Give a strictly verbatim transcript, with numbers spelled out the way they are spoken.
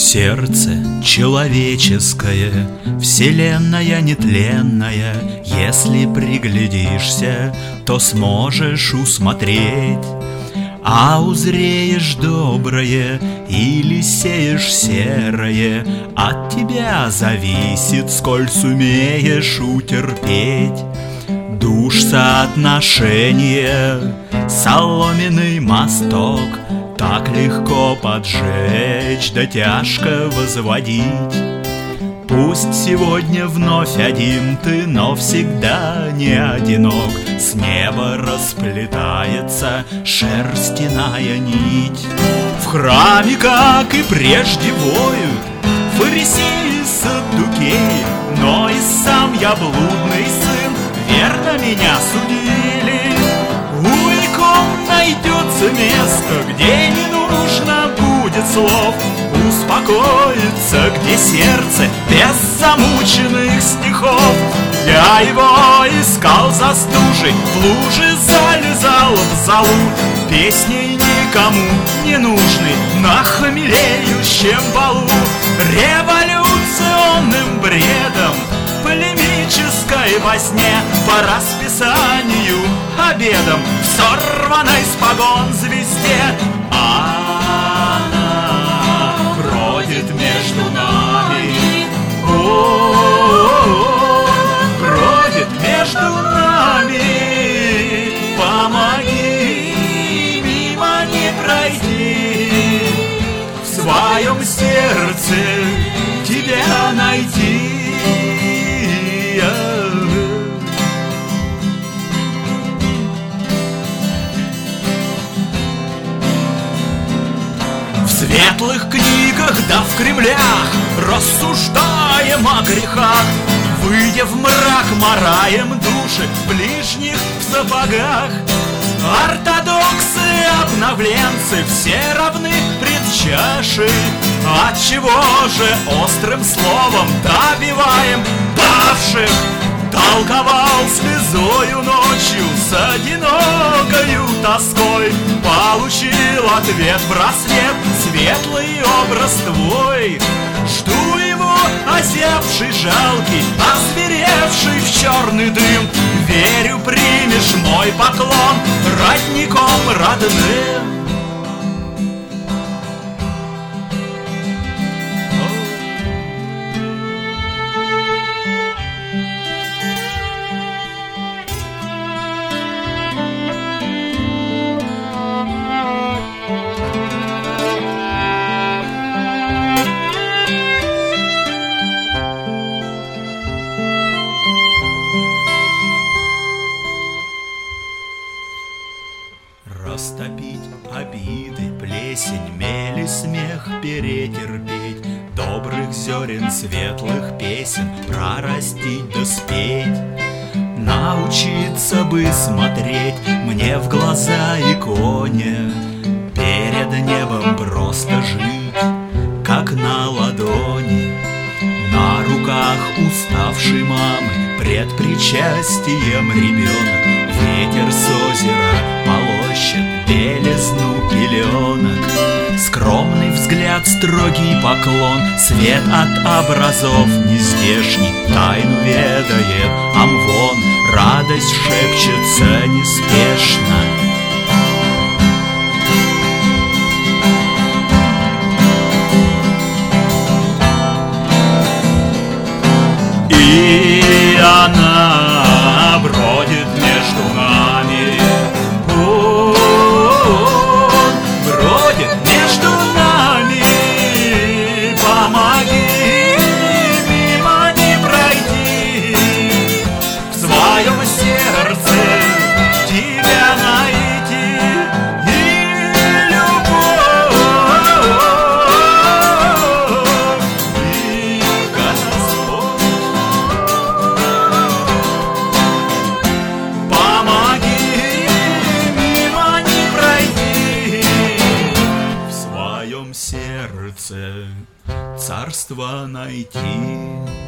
Сердце человеческое, вселенная нетленная, если приглядишься, то сможешь усмотреть. А узреешь доброе или сеешь серое, от тебя зависит, сколь сумеешь утерпеть. Душ соотношение, соломенный мосток, так легко поджечь, да тяжко возводить. Пусть сегодня вновь один ты, но всегда не одинок. С неба расплетается шерстяная нить. В храме, как и прежде, воют фарисеи, саддукеи, но и сам я блудный сын, верно меня судили. У икон найдется место, где не нужно будет слов, успокоиться, где сердце без замученных стихов. Я его искал за стужей, в луже залезал в залу, песней никому не нужной на хмелеющем балу. Революционным бредом, полемической во сне, по расписанию обедом в сорванной с погон звезде. Она бродит между нами, о, бродит между нами. Помоги мимо не пройти, в своем сердце тебя найти. В светлых книгах да в Кремлях рассуждаем о грехах, выйдя в мрак, мараем души ближних в сапогах. Ортодоксы, обновленцы, все равны пред чашей. Отчего же острым словом добиваем павших? Толковал слезою ночью с одинокою тоской, получил ответ браслет, светлый образ твой. Жду его озябший, жалкий, озверевший в черный дым. Верю, примешь мой поклон родником родным. Растопить обиды, плесень, мели, смех, перетерпеть, добрых зерен, светлых песен прорастить да спеть. Научиться бы смотреть мне в глаза иконе, перед небом просто жить, как на ладони. На руках уставшей мамы пред причастием ребенок, ветер с озера полощет белизну пеленок. Скромный взгляд, строгий поклон, свет от образов нездешний тайну ведает Амвон, радость шепчется неспешно. И она бродит между нами, о, бродит между нами. Помоги мимо не пройти, в своем сердце тебя найти. И любовь, и Господь. Сердце царство найти.